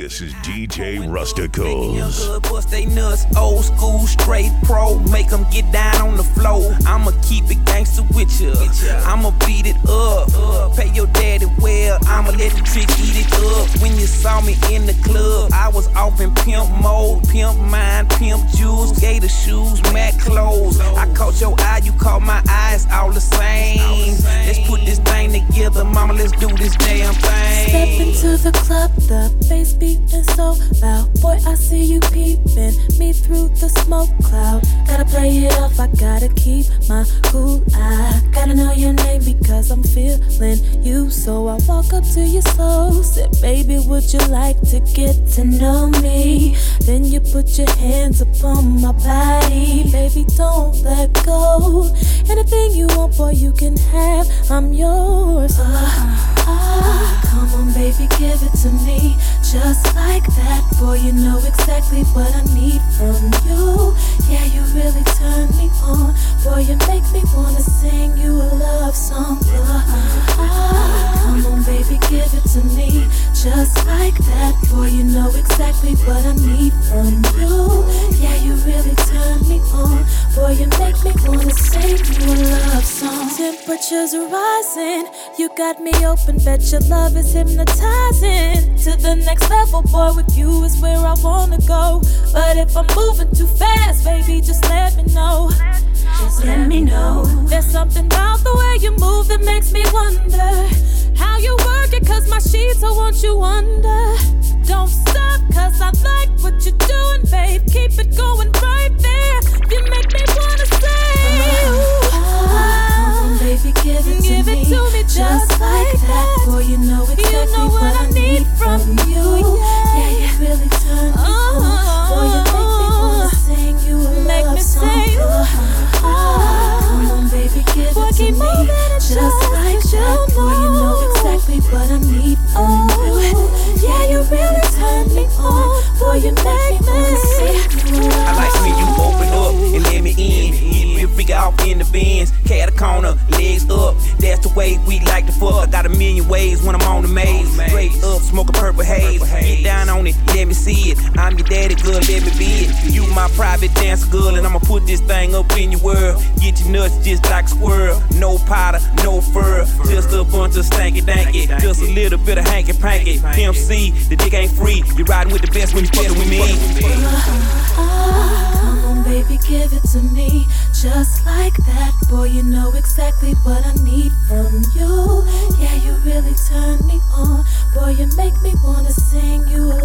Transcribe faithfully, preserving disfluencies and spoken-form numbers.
This is D J Rusticles. Young hood bust they nuts, old school, straight pro. Make them get down on the floor. I'ma keep it gangster with ya. I'ma beat it up. Pay your daddy well. I'ma let the trick eat it up. When you saw me in the club, I was off in pimp mode. Pimp mind, pimp jewels, gator shoes, Mac clothes. I caught your eye, you caught my eyes, all the same. Let's put this thing together, mama, let's do this damn thing. Step into the club, the bass beating so loud. Boy, I see you peeping me through the smoke cloud. Gotta play it off, I gotta keep my cool eye. Gotta know your name because I'm feeling you. So I walk up to you slow, said, baby, would you like to get to know me? Then you put your hands upon my body. Baby, don't let go. Anything you want, boy, you can have. I'm yours. Ah, ah, come on, baby, give it to me. Just like that, boy, you know exactly what I need from you. Yeah, you really turn me on. Boy, you make me wanna sing you a love song. Ah, ah, come on, baby, give it to me. Just like that, boy, you know exactly what I need from you. Yeah, you really turn me on. Boy, you make me wanna sing you a love song. Temperatures are rising, you got me open, bet your love is hypnotizing. To the next level, boy, with you is where I wanna go. But if I'm moving too fast, baby, just let me know. Just let me know. There's something about the way you move that makes me wonder how you work it, cause my sheets I want you under. Don't stop, cause I like what you're doing, babe. Keep it going right there. You make me wanna say, ooh, ah, baby, give it to give me. It to me just, just like that. that. Boy, you know exactly you know what, what I need from you. Yeah, yeah, you really turn me oh, on. Boy, you make me wanna sing you a make love me song. Say, ooh, ah, come on, baby, give boy, it to me. Just, just like that. Boy, you know exactly what I need from oh, you. Yeah, you really turn me on. Boy, you make me wanna sing you a love song. I like when you open up and let me in. Get real figure out in the bins. Cat a corner, legs up. That's the way we like to fuck. I got a million ways when I'm on the maze. Straight up, smoke a purple haze. Get down on it, let me see it. I'm your daddy, girl, let me be it. You my private dancer, girl, and I'ma put this thing up in your world. Get your nuts just like a squirrel. No powder, no fur. Just a bunch of stanky danky. Just a little bit of hanky panky. Pimp C, the dick ain't free. You're riding with the best when you fucking with me. Ah, ah, come on, baby, give it to me. Just like that, boy, you know exactly what I need from you. Yeah, you really turn me on. Boy, you make me wanna sing you a